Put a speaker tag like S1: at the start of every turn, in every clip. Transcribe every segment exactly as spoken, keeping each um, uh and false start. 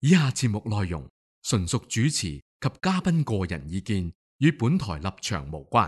S1: 以下節目內容純屬主持及嘉賓個人意見，與本台立場無關。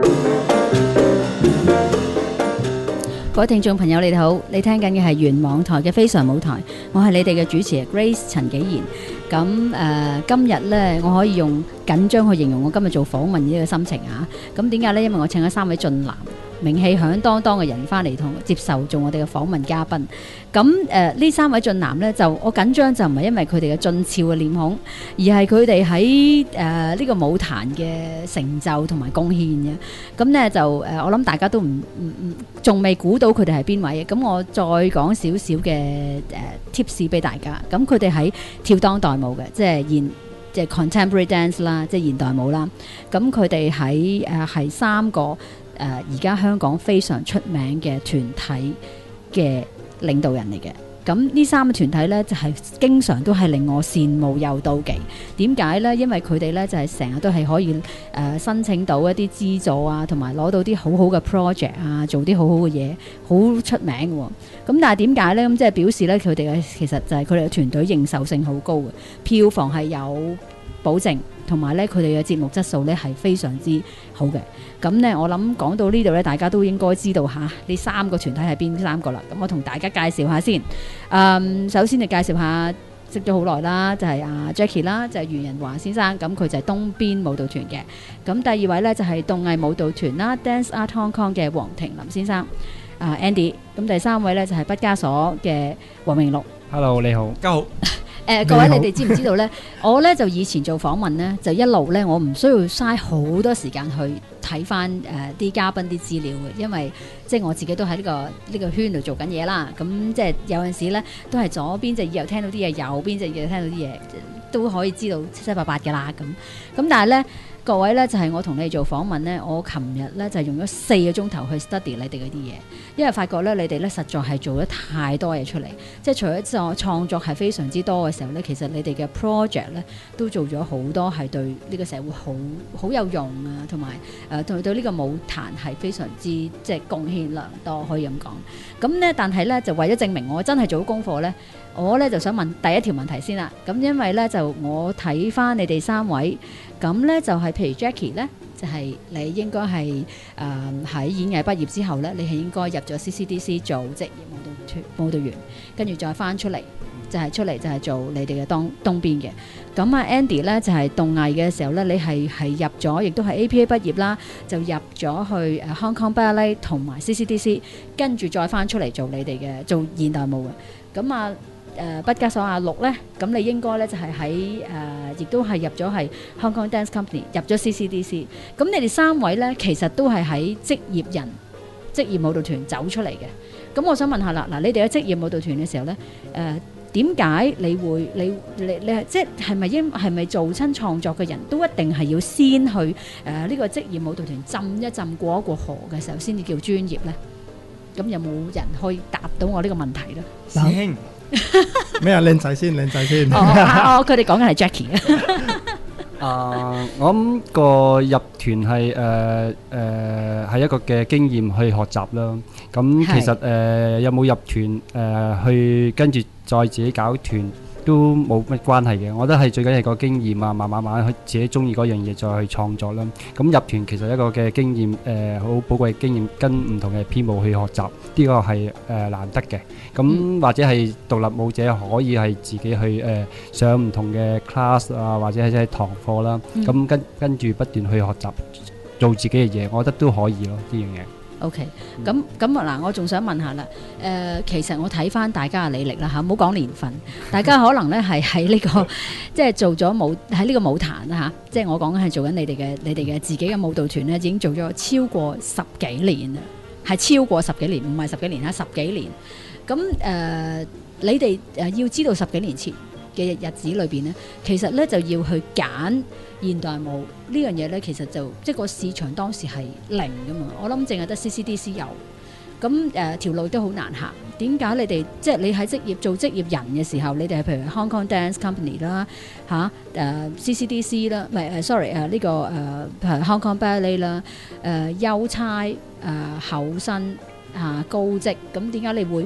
S2: 各位聽眾朋友，你哋好，你聽緊嘅係原網台嘅非常舞台，我係你哋嘅主持 Grace 陳紀賢。咁誒、呃，今日呢，我可以用緊張去形容我今日做訪問嘅呢個心情啊。咁點解呢？因為我請咗三位俊男，名氣響當當嘅人翻嚟同接受做我哋嘅訪問嘉賓。咁誒呢三位俊男呢，就我緊張就唔係因為佢哋嘅俊俏嘅臉孔，而係佢哋喺誒呢個舞壇嘅成就同埋貢獻嘅。咁呢，就誒、呃、我諗大家都唔唔唔仲未估到佢哋係邊位嘅。咁我再講少少嘅誒 tips 俾大家。咁佢哋喺跳當代舞嘅，即係現即係 contemporary dance 啦，即係現代舞啦。咁佢哋喺誒係三個。誒而家香港非常出名嘅團體嘅領導人嚟嘅，咁呢三個團體呢，就係、是、經常都係令我羨慕又妒忌。點解呢？因為佢哋呢，就係成日都係可以誒、呃、申請到一啲資助啊，同埋攞到啲好好嘅 project 啊，做啲好好嘅嘢，好出名嘅、哦。咁但係點解呢？咁即係表示呢，佢哋嘅其實就係佢哋嘅團隊認受性好高嘅，票房係有保證，同埋咧佢哋嘅節目質素咧係非常之好嘅。咁呢，我諗講到呢度咧，大家都應該知道下呢三個團體係邊三個啦。咁我同大家介紹下先。嗯，首先就介紹下識咗好耐啦，就係阿 Jackie 啦，就係袁仁華先生。咁佢就係東邊舞蹈團嘅。咁第二位呢，就係動藝舞蹈團啦 ，Dance Art Hong Kong 嘅黃庭林先生。啊 Andy。咁第三位呢，就係畢加索嘅黃榮祿。
S3: Hello， 你好，
S4: 家好。
S2: 誒、呃、各位，你哋知唔知道呢？我呢就以前做訪問呢，就一路呢，我唔需要嘥好多時間去睇翻誒啲嘉賓啲資料嘅，因為即係我自己都喺呢、呢個呢、呢個圈度做緊嘢啦。咁即係有陣時呢，都係左邊隻耳又聽到啲嘢，右邊隻耳又聽到啲嘢，都可以知道七七八八㗎啦。咁咁但係呢，各位呢，就係、是、我同你哋做訪問呢，我琴日呢，就用咗四個鐘頭去 study 你哋嗰啲嘢，因為發覺呢，你哋呢實在係做咗太多嘢出嚟，即係除咗創創作係非常之多嘅時候呢，其實你哋嘅 project 呢都做咗好多係對呢個社會好好有用啊，同埋誒對對呢個舞壇係非常之即係貢獻良多，可以咁講。咁呢，但係呢，就為咗證明我真係做咗功課呢，我呢就想問第一條問題先啦。咁因為呢，就我睇翻你哋三位。咁呢就係、是、譬如 Jackie 呢，就係、是、你應該係誒喺演藝畢業之後呢，你係應該入咗 C C D C 做職業舞蹈團舞蹈員，跟住再翻出嚟就係、是、出嚟就係做你哋嘅東東邊嘅。咁啊 Andy 呢，就係、是、動藝嘅時候呢，你係係入咗，亦都係 A P A 畢業啦，就入咗去誒 Hong Kong Ballet 同埋 C C D C， 跟住再翻出嚟做你哋嘅做現代舞嘅。咁啊〜誒畢加索阿六呢，咁你應該呢就係喺誒，亦都係入咗係 Hong Kong Dance Company， 入咗 C C D C。咁你哋三位呢，其實都係喺職業人、職業舞蹈團走出嚟嘅。咁我想問下啦，嗱，你哋喺職業舞蹈團嘅時候呢，誒點解你會你你你係即係咪因係咪做親創作嘅人都一定係要先去誒呢、呃這個職業舞蹈團浸一浸過一個河嘅時候先至叫專業呢？咁有冇人可以答到我呢個問題呢？
S4: 師兄。
S3: 咩啊？靚仔先，靚仔先。
S2: 哦哦，佢哋講緊係 Jackie
S3: 啊。我諗個入團係誒誒係一個嘅經驗去學習啦。咁其實誒、呃、有冇入團誒、呃、去跟住再自己搞團都冇乜關係嘅。我覺得係最緊要個經驗啊，慢慢慢慢去自己中意嗰樣嘢再去創作啦。咁入團其實一個嘅經驗誒好寶貴嘅經驗，跟唔同嘅編舞去學習，呢、這個係誒、呃、難得嘅。咁、嗯、或者係獨立舞者可以係自己去誒、呃、上唔同嘅 class 啊，或者係即係堂課啦。咁、嗯、跟跟住不斷去學習做自己嘅嘢，我覺得都可以咯呢樣嘢。
S2: OK，咁咁啊嗱，我仲想問下啦，誒、呃，其實我睇翻大家嘅履歷啦嚇，唔好講年份，大家可能咧係喺呢個即係做咗舞喺呢個舞壇啦嚇，即係我講緊係做緊你哋嘅你哋嘅自己嘅舞蹈團咧，已經做咗超過十幾年啦，係超過十幾年，唔係十幾年嚇，十幾年。咁誒、呃，你哋誒要知道十幾年前嘅日子裏邊呢，其實咧就要去揀現代舞呢樣嘢咧，其實就即係個市場當時係零噶嘛。我諗淨係得 C C D C 有，咁誒條路都好難行。點解你哋即係你喺職業做職業人嘅時候，你哋係譬如 Hong Kong Dance Company 啦嚇誒 C C D C 啦，唔係誒 sorry 誒、uh, 呢、這個誒、uh, Hong Kong Ballet 啦誒優差誒厚薪啊高職，咁點解你會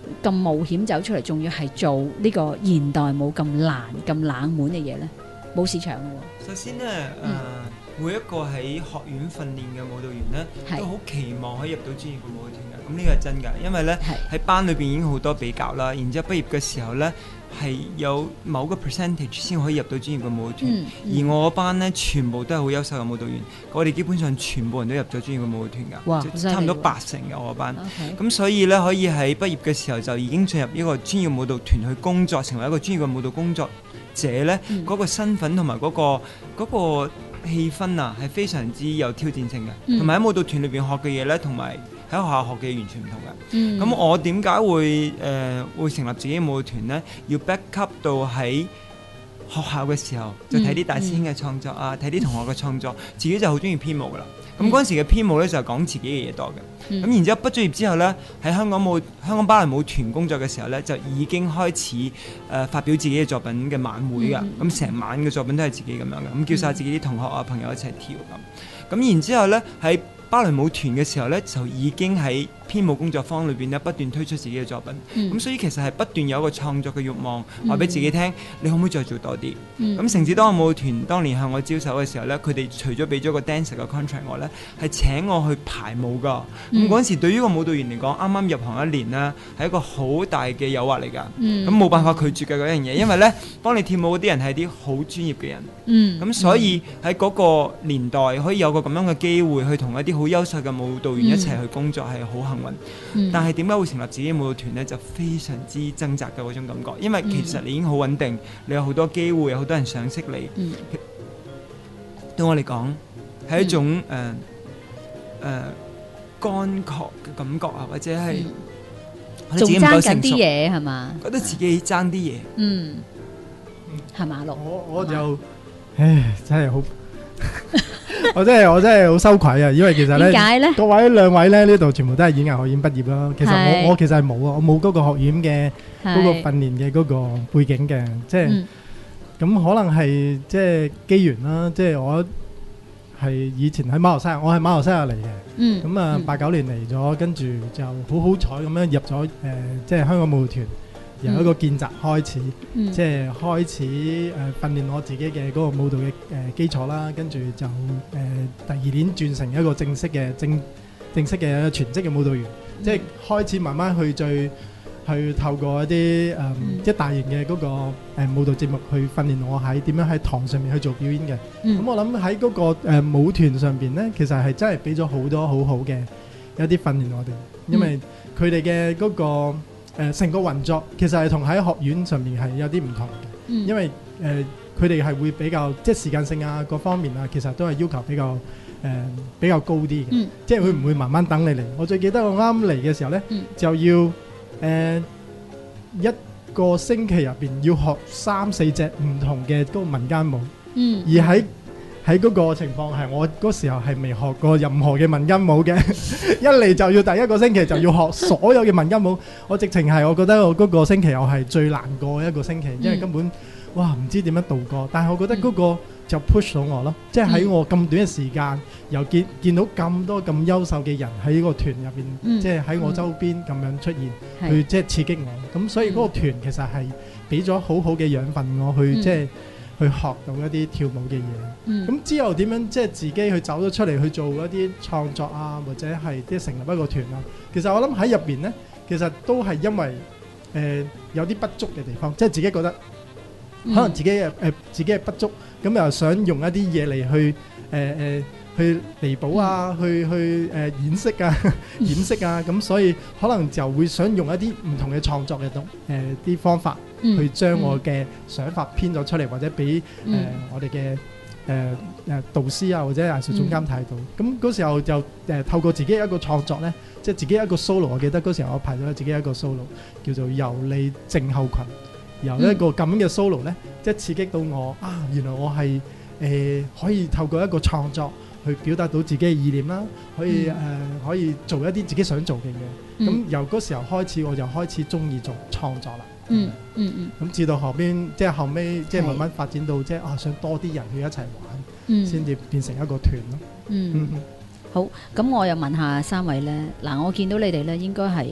S2: 咁冒險走出嚟，仲要係做呢個現代舞咁難、咁冷門嘅嘢咧？冇市場嘅喎。
S4: 首先咧，誒、呃嗯、每一個喺學院訓練嘅舞蹈員咧，
S2: 係
S4: 都好期望可以入到專業嘅舞蹈團嘅。咁呢個係真㗎，因為咧喺班裏邊已經好多比較啦。然之後畢業嘅時候咧，係有某個 percentage 先可以入到專業嘅舞蹈團。
S2: 嗯嗯、
S4: 而我班咧全部都係好優秀嘅舞蹈員，我哋基本上全部人都入咗專業嘅舞蹈團㗎。
S2: 哇！
S4: 差唔多八成嘅我班。咁
S2: Okay.
S4: 所以咧可以喺畢業嘅時候就已經進入一個專業舞蹈團去工作，成為一個專業嘅舞蹈工作者咧，嗰、嗯、個身份同埋嗰個嗰個氣氛啊，係非常之有挑戰性嘅。同埋喺舞蹈團裏邊學嘅嘢咧，同埋喺學校學嘅嘢完全唔同嘅。咁、嗯、我點解會誒、呃、會成立自己嘅舞蹈團咧？要 back up 到喺學校嘅時候，就睇啲大師兄嘅創作啊，睇啲、嗯、同學嘅創作，自己就好中意編舞噶啦。咁嗰陣時嘅編舞咧就係講自己嘅嘢多嘅。咁、嗯、然之後畢咗業之後咧，喺香港舞香港芭蕾舞團工作嘅時候咧，就已經開始誒、呃、發表自己嘅作品嘅晚會㗎。咁成、嗯、晚嘅作品都係自己咁樣嘅。咁叫晒自己啲同學啊朋友一齊跳咁。咁然之後咧喺芭蕾舞團嘅時候咧，就已經喺編舞工作坊裏邊咧不斷推出自己嘅作品。咁、嗯、所以其實係不斷有一個創作嘅慾望，話俾、嗯、自己聽，你可唔可以再做多啲？咁城市當代舞團當年向我招手嘅時候咧，佢哋除咗俾咗個 dancer 嘅 contract 我咧，係請我去排舞㗎。咁嗰陣時對於個舞蹈員嚟講，啱啱入行一年啦，係一個好大嘅誘惑嚟㗎。咁冇、嗯、辦法拒絕嘅嗰樣嘢，因為咧幫你跳舞嗰啲人係啲好專業嘅人。咁、嗯、所以喺嗰個年代可以有個咁樣嘅機會去同一啲好優秀嘅舞蹈員一齊去工作係好幸運。嗯、但係點解會成立自己舞蹈團呢？就非常之掙扎嘅嗰種感覺，因為其實你已經好穩定，你有好多機會，有好多人賞識你。嗯、對我嚟講係一種誒誒、嗯呃呃、乾涸嘅感覺啊，或者係
S2: 仲爭緊啲嘢係嘛？
S4: 覺得自己爭啲嘢。
S2: 嗯，係馬六。
S5: 我我就唉，真係好。我真係我真係好羞愧啊！因為其實咧，各位兩位咧呢度全部都係演藝學院畢業啦。其實我是我其實係冇啊，我冇嗰個學院嘅嗰個訓練嘅嗰個背景嘅，即係咁、嗯、可能係即係機緣啦。即係我係以前喺馬來西亞，我係馬來西亞嚟嘅。嗯，咁啊八九年嚟咗，跟住就好好彩咁樣入咗誒、呃，即係香港舞蹈團。由一個見習開始，嗯、即係開始誒、呃、訓練我自己嘅嗰個舞蹈嘅誒、呃、基礎啦，跟住就誒、呃、第二年轉成一個正式嘅正正式嘅全職嘅舞蹈員，嗯、即係開始慢慢去最去透過一啲誒、呃嗯、即係大型嘅嗰、那個、呃、舞蹈節目去訓練我喺點樣喺堂上面去做表演嘅。咁、嗯、我諗喺嗰個、呃、舞團上邊咧，其實係真係俾咗好多好好嘅一啲訓練我哋，因為佢哋嘅嗰個。誒成、呃、個運作其實係同喺學院上面係有啲唔同嘅，嗯、因為誒佢哋係會比較即係時間性啊各方面啊，其實都係要求比較誒、呃、比較高啲嘅，嗯、即係佢唔會慢慢等你嚟。我最記得我啱嚟嘅時候呢，嗯、就要誒、呃、一個星期入邊要學三四隻唔同嘅嗰個民間舞，嗯、而喺喺嗰個情況係我嗰時候係未學過任何嘅民間舞嘅，一嚟就要第一個星期就要學所有嘅民間舞，我直情係我覺得我嗰個星期我係最難過一個星期，因為根本哇唔知點樣度過，但係我覺得嗰個就 push 到我咯，即係喺我咁短嘅時間，又見見到咁多咁優秀嘅人喺呢個團入邊，即係喺我周邊咁樣出現，嗯、去即係刺激我，咁所以嗰個團其實係俾咗好好嘅養分我去即係。嗯去學到一啲跳舞嘅嘢，咁、嗯、之後點樣即係自己去走咗出嚟去做一啲創作啊，或者係啲成立一個團啊。其實我諗喺入邊呢，其實都係因為誒、呃、有啲不足嘅地方，即係自己覺得可能自己誒、呃、自己係不足，咁又想用一啲嘢嚟去誒誒、呃、去彌補啊，去去誒、呃、掩飾啊掩飾啊，咁所以可能就會想用一啲唔同嘅創作嘅東誒啲方法。去將我嘅想法編咗出嚟，或者俾誒、呃、我哋嘅誒誒導師啊，或者藝術總監睇到。咁嗰時候就誒、呃、透過自己一個創作咧，即係自己一個 solo。我記得嗰時候我排咗自己一個 solo，叫做由你症候群。由一個咁嘅 solo 咧，即係刺激到我啊！原來我係誒、呃、可以透過一個創作去表達到自己嘅意念啦，可以誒、呃、可以做一啲自己想做嘅嘢。咁、嗯、由嗰時候開始，我就開始中意做創作啦。嗯嗯嗯，咁至到後邊即係後尾即係慢慢發展到即係啊想多啲人去一齊玩，先至變成一個團咯。嗯，好，咁我又問下三位咧，嗱，我見到你哋咧應該係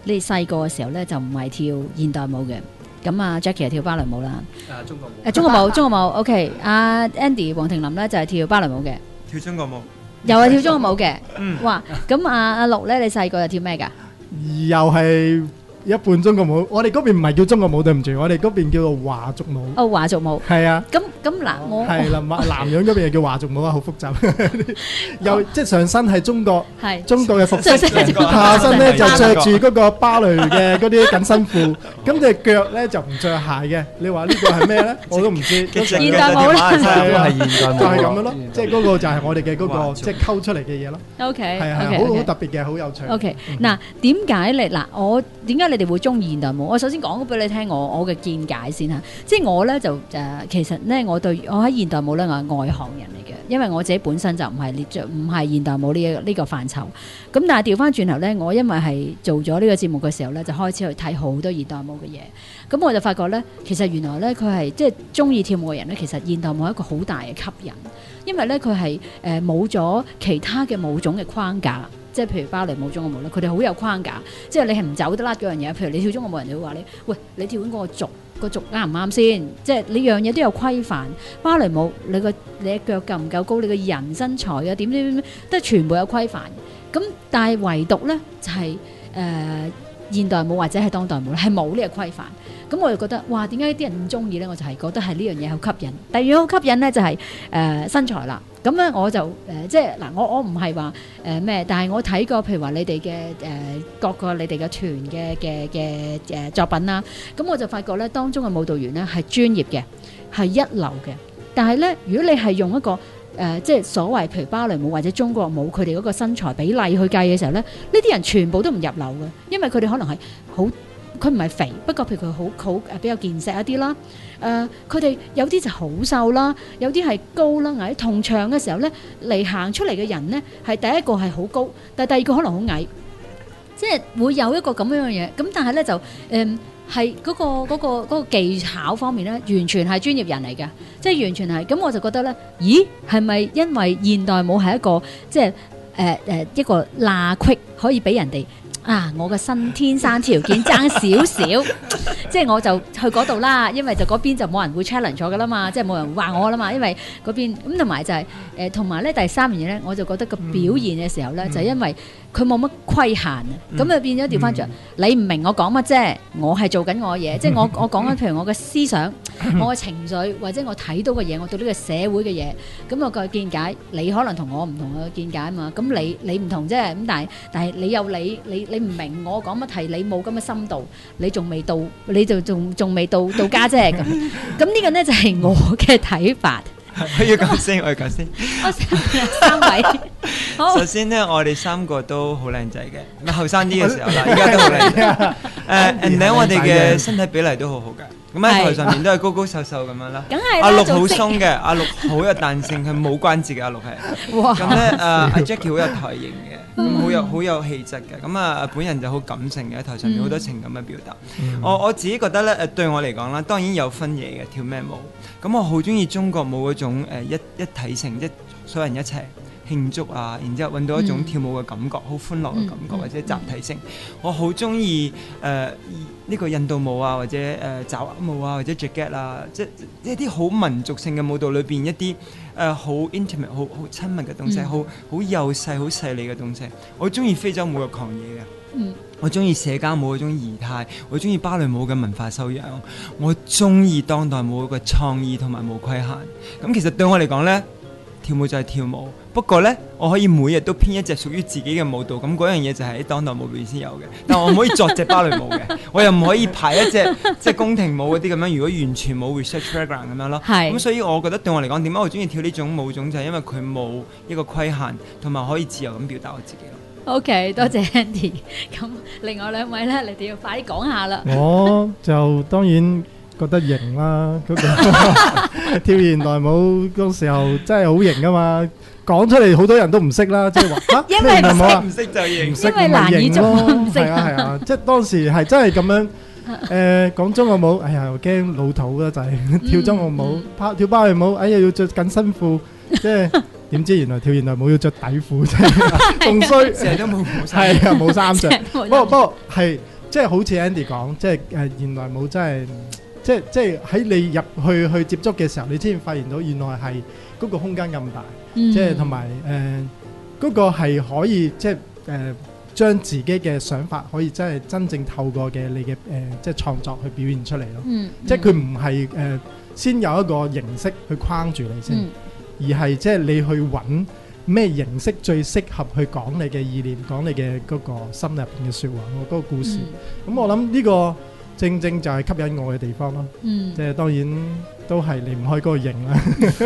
S2: 你哋細個嘅時候咧就唔係跳現代舞嘅。咁啊 Jackie 係跳芭蕾舞啦，
S3: 誒中國舞，
S2: 誒中國舞中國舞 OK， 阿 Andy 黃庭林咧就係跳芭蕾舞嘅，
S4: 跳中國舞，
S2: 又係跳中國舞嘅，
S4: 嗯，
S2: 哇！咁阿阿陸咧，你細個又跳咩㗎？
S5: 又係一半中國舞，我哋嗰邊唔係叫中國舞，對唔住，我哋嗰邊叫做華族舞。
S2: 哦，華族舞。
S5: 係啊。
S2: 咁咁嗱，我
S5: 係啦，南洋嗰邊又叫華族舞啊，好複雜。又即係上身係中國，
S2: 係
S5: 中國嘅服飾，下身咧就着住嗰個芭蕾嘅嗰啲緊身褲，咁隻腳咧就唔着鞋嘅。你話呢個係咩咧？我都唔知。
S2: 現代舞啦，
S5: 係啊，
S3: 係現代舞，
S5: 就係咁樣咯。即係嗰個就係我哋嘅嗰個即係溝出嚟嘅嘢咯。
S2: OK，
S5: 係係好好特別嘅，好有趣。
S2: OK，嗱，點解你嗱我點解你哋會中意現代舞？我首先講俾你聽我我嘅見解先嚇，即係我咧就誒其實咧我對我喺現代舞咧我係外行人嚟嘅，因為我自己本身就唔係列著唔係現代舞呢一呢個範疇。咁但係調翻轉頭咧，我因為係做咗呢個節目嘅時候咧，就開始去睇好多現代舞嘅嘢。咁我就發覺咧，其實原來咧佢係即係中意跳舞嘅人咧，其實現代舞係一個好大嘅吸引，因為咧佢係誒冇咗其他嘅舞種嘅框架。即係譬如芭蕾舞、中國舞咧，佢哋好有框架，即係你係唔走得甩嗰樣嘢。譬如你跳中國舞，人哋會話你，喂，你跳緊嗰個軸，個軸啱唔啱先？即係你樣嘢都有規範。芭蕾舞你個你嘅腳夠唔夠高？你個人身材啊點點點點都係全部有規範。咁但係唯獨咧就係、是、誒、呃、現代舞或者係當代舞咧係冇呢個規範。咁我就覺得哇，點解啲人咁中意咧？我就係覺得係呢樣嘢好吸引。第二好吸引咧就係、是、誒、呃、身材啦。咁咧我就誒、呃、即係嗱，我我唔係話誒咩，但係我睇過譬如話你哋嘅誒各個你哋嘅團嘅嘅嘅誒作品啦，咁我就發覺咧當中嘅舞蹈員咧係專業嘅，係一流嘅。但係咧，如果你係用一個誒、呃、即係所謂譬如芭蕾舞或者中國舞佢哋嗰個身材比例去計嘅時候咧，呢啲人全部都唔入流嘅，因為佢哋可能係好。佢唔係肥，不過譬如佢好好誒比較健碩一啲啦。誒佢哋有啲就好瘦啦，有啲係高啦，矮。同場嘅時候咧，嚟行出嚟嘅人咧，係第一個係好高，但係第二個可能好矮，即係會有一個咁樣嘅嘢。咁但係咧就誒係嗰個嗰、嗰個嗰個技巧方面咧，完全係專業人嚟嘅，即係完全係。咁我就覺得咧，咦係咪因為現代舞係一個即係誒誒一個罅隙可以俾人哋？啊！我嘅身天生條件爭少少，即係我就去嗰度啦，因為就嗰邊就冇人會 challenge 咗噶啦嘛，即係冇人話我啦嘛，因為嗰邊咁同埋就係誒同埋咧第三樣嘢咧，我就覺得個表現嘅時候咧，嗯、就係因為佢冇乜規限啊，咁就、嗯、變咗調翻轉，嗯、你唔明我講乜啫？我係做緊我嘅嘢，即係我我講緊譬如我嘅思想、我嘅情緒或者我睇到嘅嘢，我對呢個社會嘅嘢，咁我個見解，你可能同我唔同嘅見解啊嘛，咁你你唔同啫，咁但係但係你有你你。你唔明我講乜題，你冇咁嘅深度，你仲未到，你就仲仲未到到家啫咁。咁呢個呢就係我嘅睇法。
S4: 我要講先，我要講先。
S2: 三位，好。
S4: 首先呢，我哋三個都好靚仔嘅，咁後生啲嘅時候啦，而家都好靚仔。誒，and then我哋嘅身體比例都好好㗎。咁喺台上面都係高高瘦瘦咁樣啦。
S2: 梗係啦。
S4: 阿陸好鬆嘅，阿陸好有彈性，係冇關節嘅。阿陸係。哇！咁咧，誒阿 Jackie 好有台型嘅。咁好、嗯、有好有氣質嘅，咁啊本人就好感性嘅，喺台上面好多情感嘅表達。嗯、我我自己覺得咧，誒對我嚟講啦，當然有分嘢嘅，跳咩舞。咁我好中意中國舞嗰種誒、呃、一一體性，即係所有人一齊慶祝啊，然之後揾到一種跳舞嘅感覺，好、嗯、歡樂嘅感覺，嗯、或者集體性。嗯、我好中意誒呢個印度舞啊，或者誒爪哇舞啊，或者 Jagget 啊，即係一啲好民族性嘅舞蹈裏邊一啲。誒好、uh, intimate 好好親密嘅東西，好好幼細好細膩嘅東西。我中意非洲舞嘅狂野嘅，嗯、我中意社交舞嗰種儀態，我中意芭蕾舞嘅文化修養，我中意當代舞嘅創意同埋無規限。咁其實對我嚟講呢，跳舞就係跳舞。不過呢，我可以每日都編一隻屬於自己嘅舞蹈，咁嗰樣嘢就係喺當代舞裏邊先有嘅。但我唔可以作隻芭蕾舞嘅，我又唔可以排一隻即係宮廷舞嗰啲咁樣。如果完全冇 research program 咁樣咯，咁是所以我覺得對我嚟講，點解我中意跳呢種舞種，就係因為佢冇一個規限，同埋可以自由咁表達我自己咯。
S2: OK，多謝 Andy。咁另外兩位呢，你哋要快啲講下啦。
S5: 我就當然覺得型啦，嗰個跳現代舞嗰時候真係好型噶嘛。講出嚟好多人都唔識啦，即係話，
S2: 因為唔識
S4: 唔識就認，
S2: 因為難以做唔識。
S5: 係啊係啊，即係當時係真係咁樣。誒，講中國舞，哎呀，又驚老土啦，就係跳中國舞，拍跳芭蕾舞，哎呀要着緊身褲，即係點知原來跳現代舞要着底褲，真係仲衰，
S4: 成日都冇冇衫，
S5: 係啊冇衫着。不過不過係即係好似 Andy 講，即係誒現代舞真係，即係即係喺你入去去接觸嘅時候，你先發現到原來係嗰個空間咁大，即係同埋誒嗰個係可以即係誒將自己嘅想法可以真係真正透過嘅你嘅誒即係創作去表現出嚟咯。嗯，即係佢唔係誒先有一個形式去框住你先，而係即係你去揾咩形式最適合去講你嘅意念，講你嘅嗰個心入邊嘅説話，嗰個故事。咁我諗呢個正正就係吸引我嘅地方咯。嗯，即係當然都係離唔開嗰個型啦。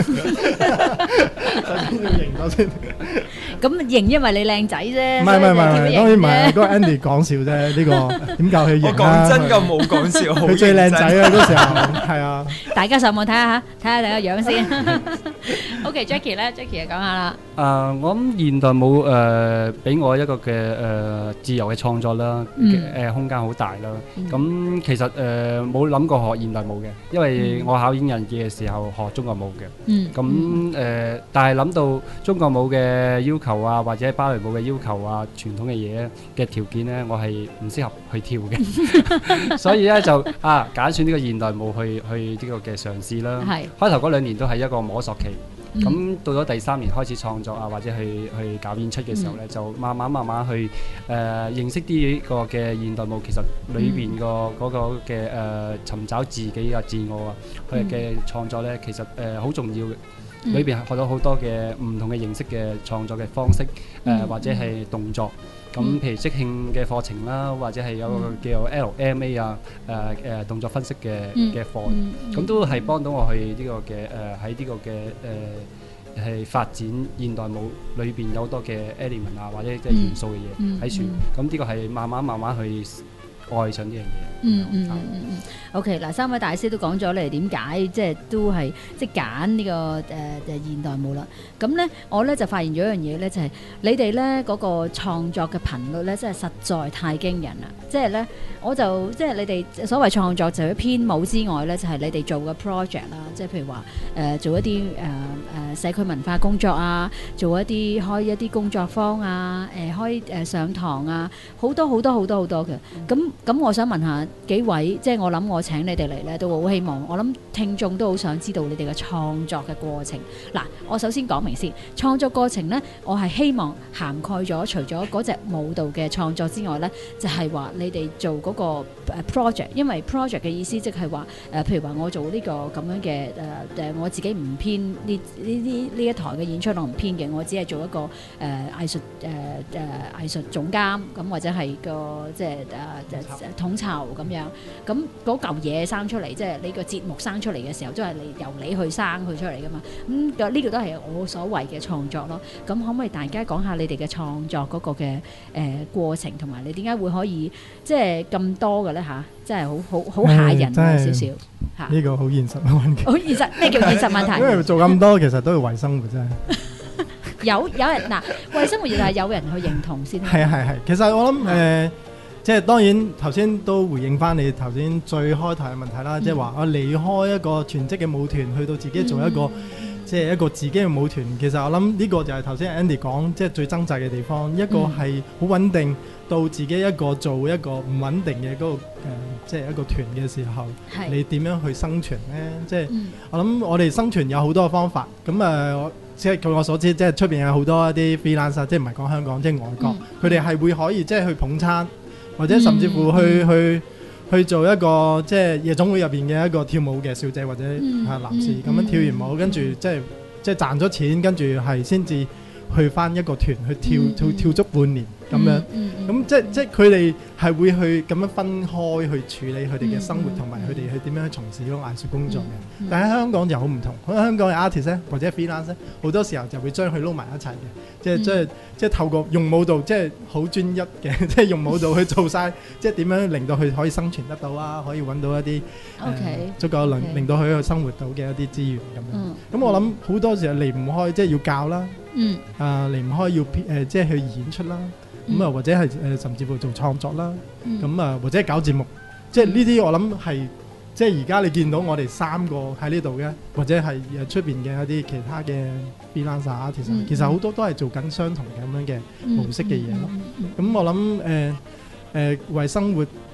S5: 首先要型咗先。
S2: 咁型因為你靚仔啫。
S5: 唔係唔係唔係，當然唔係。嗰個 Andy 講笑啫，呢個點教佢型啊？
S4: 我講真㗎，冇講笑。
S5: 佢最靚仔啊！嗰時候係啊。
S2: 大家上網睇下嚇，睇下你個樣先。OK，Jackie 咧，Jackie 就講下啦。
S3: 誒，我諗現代舞誒俾我一個嘅誒自由嘅創作啦，誒空間好大啦。咁其實誒冇諗過學現代舞嘅，因為我考演藝嘅時候學中國舞嘅。咁誒，但係諗到中國舞嘅要求啊，或者芭蕾舞嘅要求啊，傳統嘅嘢嘅條件咧，我係唔適合去跳嘅。所以咧就啊揀選呢個現代舞去去呢個嘅嘗試啦。係開頭嗰兩年都係一個摸索期。咁、嗯、到咗第三年開始創作啊，或者去去搞演出嘅時候咧，嗯、就慢慢慢慢去誒、呃、認識啲個嘅現代舞，其實裏邊個嗰個嘅誒、呃、尋找自己嘅自我啊，佢嘅創作咧，其實誒好、呃、重要嘅。裏邊學到好多嘅唔同嘅形式嘅創作嘅方式，誒、呃嗯、或者係動作。咁、嗯、譬如即興嘅課程啦，或者係有個叫做 L M A 啊，誒、呃、誒、呃、動作分析嘅嘅課，咁、嗯嗯、都係幫到我去呢個嘅誒喺呢個嘅誒係發展現代舞裏邊有好多嘅 element 啊，或者即係元素嘅嘢喺處。咁呢個係慢慢慢慢去愛上呢樣嘢。
S2: 嗯嗯嗯嗯嗯 OK 嗱，三位大師都講咗你點解即係都係即係揀呢個誒誒、呃、現代舞啦。咁咧我咧就發現咗一樣嘢咧，就係、是、你哋咧嗰個創作嘅頻率咧，真係實在太驚人啦！即係咧，我就即係你哋所謂創作就係編舞之外咧，就係、是、你哋做嘅 project 啦，即係譬如話誒、呃、做一啲誒誒社區文化工作啊，做一啲開一啲工作坊啊，誒、呃、開誒、呃、上堂啊，好多好多好多好多嘅。咁咁我想問下幾位，即係我諗我請你哋嚟咧，都好希望，我諗聽眾都好想知道你哋嘅創作嘅過程。嗱，我首先講明先，創作過程咧，我係希望涵蓋咗除咗嗰隻舞蹈嘅創作之外咧，就係、是、話你哋做嗰個 project， 因為 project 嘅意思即係話誒，譬如話我做呢個咁樣嘅誒誒，我自己唔編呢呢啲呢一台嘅演出，我唔編嘅，我只係做一個誒、呃、藝術誒誒、呃、藝術總監咁，或者係個即係誒誒統籌咁樣。咁嗰嚿嘢生出嚟，即係你個節目生出嚟嘅時候，都係你由你去生佢出嚟噶嘛。咁呢個都係我所謂嘅創作咯。咁可唔可以大家講下你哋嘅創作嗰個嘅誒、呃、過程，同埋你點解會可以即係咁多嘅咧嚇？真係好好好嚇人啊少少嚇。呢個好現實嘅問題。好現實，咩叫現實問題？因為做咁多其實都係為生活真係。有有人嗱，為生活就係有人去認同先。係啊係係，其實我諗誒。呃即係當然頭先都回應翻你頭先最開頭嘅問題啦，嗯、即係話我離開一個全職嘅舞團，去到自己做一個、嗯、即係一個自己嘅舞團。其實我諗呢個就係頭先 Andy 講，即係最掙扎嘅地方。一個係好穩定，到自己一個做一個唔穩定嘅嗰、嗰個、呃、即係一個團嘅時候，是你點樣去生存呢？即係、嗯、我諗我哋生存有好多方法。咁誒、呃，即係據我所知，即係出邊有好多一啲 freelancer， 即係唔係講香港，即係外國，佢哋係會可以即係去捧餐。或者甚至乎去、嗯、去去做一個即係夜總會入邊嘅一個跳舞嘅小姐或者係、嗯、男士咁、嗯、樣跳完舞，嗯、跟住即係即係賺咗錢，跟住係先至去返一個團去跳、嗯、跳跳足半年咁樣。咁、嗯嗯、即係即係佢哋係會去咁樣分開去處理佢哋嘅生活，同埋佢哋去點樣去從事嗰個藝術工作嘅。嗯嗯、但喺香港就好唔同，喺香港嘅 artist 咧或者 freelance 咧，好多時候就會將佢撈埋一齊嘅，即係即係即係透過用舞蹈，即係好專一嘅，即係用舞蹈去做晒，即係點樣令到佢可以生存得到啊，可以揾到一啲 Okay, 足夠令 okay. 令到佢去生活到嘅一啲資源咁樣。咁、嗯、我諗好多時候離唔開，即係要教啦，嗯、啊離唔開要誒、呃、即係去演出啦。咁啊，嗯、或者係誒、呃，甚至乎做創作啦，咁啊、嗯，或者搞節目，即係呢啲我諗係，即係而家你見到我哋三個喺呢度嘅，或者係誒出邊嘅一啲其他嘅 freelancer artist，嗯、其實好多都係做緊相同咁樣嘅模式嘅嘢咯。咁、嗯嗯嗯嗯、我諗誒誒為生活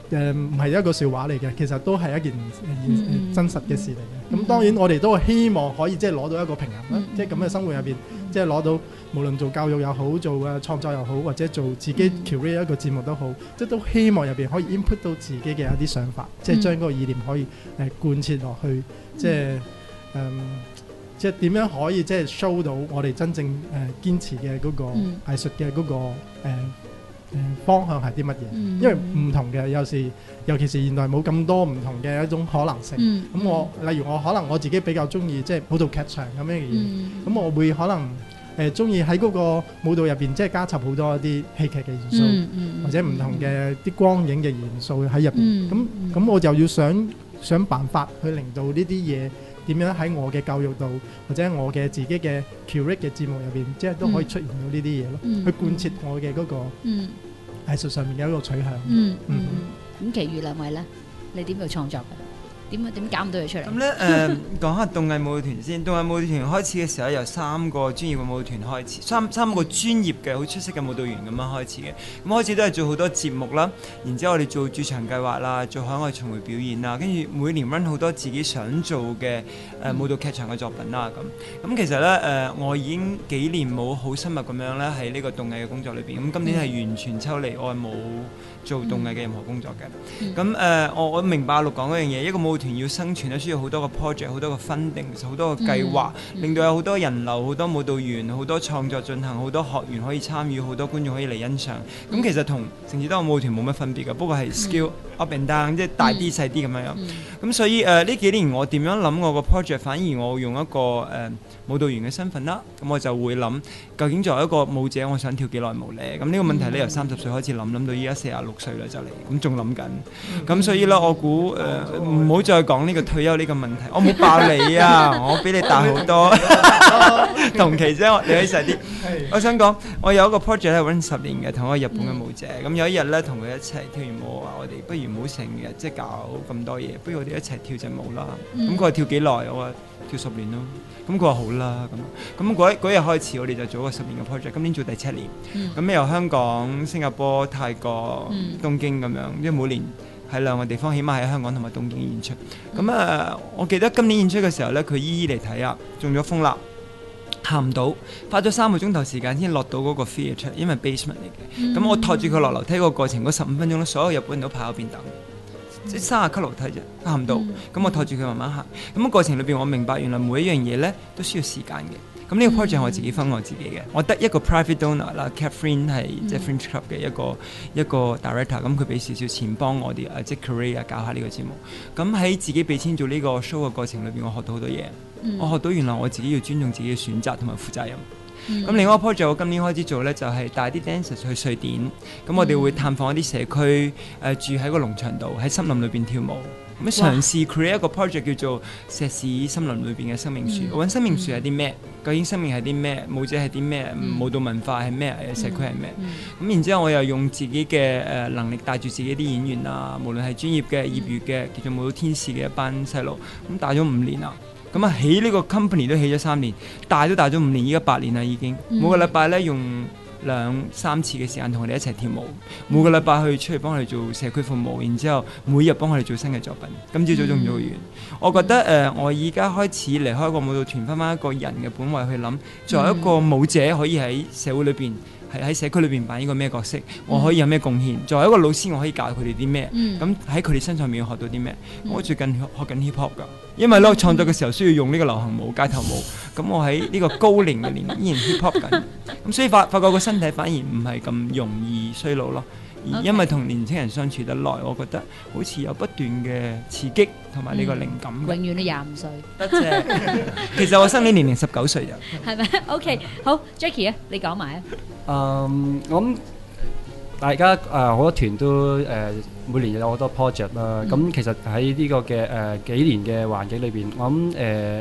S5: 誒唔係一個笑話嚟嘅，其實都係一件誒真實嘅事嚟嘅。咁當然我哋都希望可以即係攞到一個平衡啦，即係咁嘅生活入邊，即係攞到無論做教育又好，做誒創作又好，或者做自己 create 一個節目都好，即係都希望入邊可以 input 到自己嘅一啲想法，即係將嗰個意念可以誒貫徹落去，即係誒。即係點樣可以即係 show 到我哋真正誒、呃、堅持嘅嗰個藝術嘅嗰、那個誒、呃呃、方向係啲乜嘢？嗯、因為唔同嘅，有時尤其是現代冇咁多唔同嘅一種可能性。咁、嗯、我例如我可能我自己比較中意即係舞蹈劇場咁樣嘅嘢，咁、嗯、我會可能誒中意喺嗰個舞蹈入邊即係加插好多一啲戲劇嘅元素，嗯嗯、或者唔同嘅啲光影嘅元素喺入邊。咁咁、嗯嗯、我就要想想辦法去令到呢啲嘢。點樣喺我嘅教育度，或者我嘅自己嘅 curate 嘅節目入邊，即係都可以出現到呢啲嘢咯，嗯、去貫徹我嘅嗰個藝術上面嘅一個取向。嗯嗯。咁、
S2: 嗯，其餘兩位咧，你點去創作嘅？點點搞唔到佢出嚟？
S4: 咁咧誒，講下動藝舞蹈團先。動藝舞蹈團開始嘅時候，由三個專業嘅舞蹈團開始，三三個專業嘅好出色嘅舞蹈員咁樣開始嘅。咁開始都係做好多節目啦，然之後我哋做駐場計劃啦，做海外巡迴表演啦，跟住每年 run 好多自己想做嘅誒、呃、舞蹈劇場嘅作品啦咁。咁其實咧誒、呃，我已經幾年冇好深入咁樣咧喺呢個動藝嘅工作裏邊。咁今年係完全抽離，我係冇做動藝嘅任何工作嘅。咁誒、呃，我我明白阿陸講嗰樣嘢，一個舞團要生存咧，需要好多個 project， 好多個 funding， 好多個計劃，嗯、令到有好多人流、好多舞蹈員、好多創作進行、好多學員可以參與、好多觀眾可以嚟欣賞。咁、嗯、其實同城市多個舞團冇乜分別嘅，不過係 scale up and down，、嗯、即係大啲細啲咁樣樣。咁、嗯、所以誒呢、呃、幾年我點樣諗我個 project， 反而我用一個誒、呃、舞蹈員嘅身份啦。咁我就會諗，究竟作為一個舞者，我想跳幾耐舞咧？咁呢個問題咧，由三十歲開始諗，諗到依家四十六歲啦就嚟，咁仲諗緊。咁、嗯、所以咧，我估誒唔好再講呢個退休呢個問題，我冇爆你啊！我比你大好多，同期啫，你可以細啲。我想講，我有一個 project 係揾十年嘅，同一個日本嘅舞者。咁、嗯、有一日咧，同佢一齊跳完舞，話我哋不如唔好成日即係搞咁多嘢，不如我哋一齊跳隻舞啦。咁佢話跳幾耐？我話跳十年咯。咁佢話好啦。咁咁嗰嗰日開始，我哋就做一個十年嘅 project。今年做第七年。咁、嗯、由香港、新加坡、泰國、嗯、東京咁樣，即係每年。喺兩個地方，起碼喺香港同埋東京演出。咁啊、嗯，我記得今年演出嘅時候咧，佢姨姨嚟睇啊，中咗風啦，行唔到，花咗三個鐘頭時間先落到嗰個 theatre， 因為 basement 嚟嘅。咁、嗯、我拖住佢落樓梯個過程嗰十五分鐘咧，所有日本人都排喺邊等，嗯、即係三十級樓梯啫，行唔到。咁、嗯、我拖住佢慢慢行。咁個過程裏邊，我明白原來每一樣嘢咧都需要時間嘅。咁呢個 project 係我自己分我自己嘅，我得一個 private donor 啦 ，Catherine 係即係 French Club 嘅一個一個 director， 咁佢俾少少錢幫我哋誒即係 create 搞下呢個節目。咁喺自己俾錢做呢個 show 嘅過程裏邊，我學到好多嘢。嗯、我學到原來我自己要尊重自己嘅選擇同埋負責任。咁、嗯、另外一個 project 我今年開始做咧，就係、是、帶啲 dancers 去瑞典。咁我哋會探訪一啲社區，誒、呃、住喺個農場度，喺森林裏邊跳舞。咁嘗試 create 一個 project 叫做石屎森林裏邊嘅生命樹。我揾、嗯、生命樹係啲咩？究竟生命係啲咩？舞者係啲咩？嗯、舞蹈文化係咩？社區係咩？咁、嗯嗯、然之後我又用自己嘅誒能力帶住自己啲演員啊，無論係專業嘅、業餘嘅，叫做舞蹈天使嘅一班細路，咁帶咗五年啦。咁啊起呢個 company 都起咗三年，帶都帶咗五年，依家八年啦已經。嗯、每個禮拜咧用兩三次嘅時間同我哋一齊跳舞，每個禮拜去出去幫佢哋做社區服務，然之後每日幫佢哋做新嘅作品。今朝早仲做完，嗯、我覺得誒、呃，我而家開始離開個舞蹈團，翻翻一個人嘅本位去諗，作為一個舞者可以喺社會裏邊。係喺社區裏邊扮演個咩角色？我可以有咩貢獻？作為一個老師，我可以教佢哋啲咩？咁喺佢哋身上面要學到啲咩？嗯、我最近學緊 hip hop 㗎，因為咧我創作嘅時候需要用呢個流行舞、街頭舞。咁我喺呢個高齡嘅年依然 hip hop 緊，咁所以發發覺個身體反而唔係咁容易衰老咯。而因為同年青人相處得耐，我覺得好似有不斷嘅刺激同埋呢個靈感、
S2: 嗯。永遠都廿五歲。
S4: 多謝。其實我生理年齡十九歲咋。
S2: 係咪 ？OK，好 ，Jackie 啊，你講埋啊。
S3: 嗯，我諗大家誒好多團都誒每年有好多 project 啦。咁其實喺呢個嘅誒幾年嘅環境裏邊，我諗誒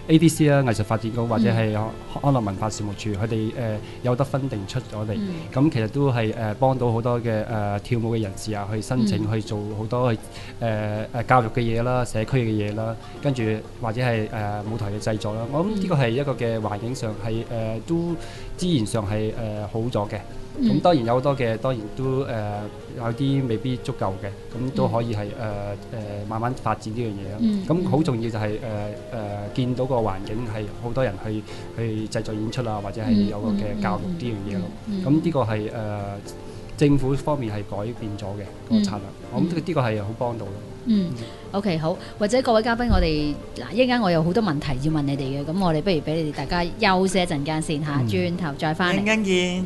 S3: A D C 啦，藝術發展局或者係康樂文化事務處，佢哋誒有得分定出咗嚟，咁、嗯、其實都係誒、呃、幫到好多嘅誒、呃、跳舞嘅人士啊，去申請、嗯、去做好多誒誒、呃、教育嘅嘢啦、社區嘅嘢啦，跟住或者係誒、呃、舞台嘅製作啦。我諗呢個係一個嘅環境上係誒、呃、都資源上係誒、呃、好咗嘅。咁、嗯、當然有好多嘅，當然都誒、呃、有啲未必足夠嘅，咁都可以係誒誒慢慢發展呢樣嘢咯。咁好、嗯、重要就係誒誒見到個環境係好多人去去製作演出啊，或者係有個嘅教育呢樣嘢咯。咁呢、嗯、個係誒、呃、政府方面係改變咗嘅、嗯、個策略，我諗呢個係好幫到咯。
S2: 嗯，OK 好，或者各位嘉賓，我哋嗱一陣間我有好多問題要問你哋嘅，咁我哋不如俾你哋大家休息一陣間先嚇，轉頭再翻嚟。
S4: 陣間見。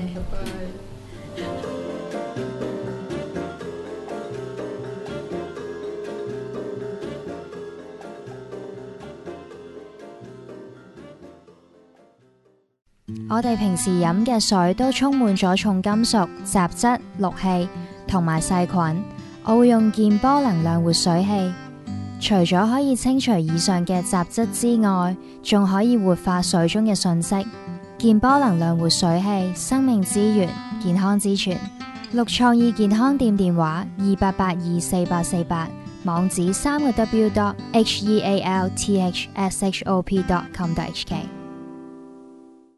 S6: 我哋平時飲嘅水都充滿咗重金屬、雜質、氯氣同埋細菌。我會用健波能量活水器，除咗可以清除以上嘅雜質之外，仲可以活化水中嘅訊息。健波能量活水器，生命之源，健康之泉。綠創意健康店電話二八八二四八四八，網址三個 W dot H E A L T H S H O P dot com dot H K。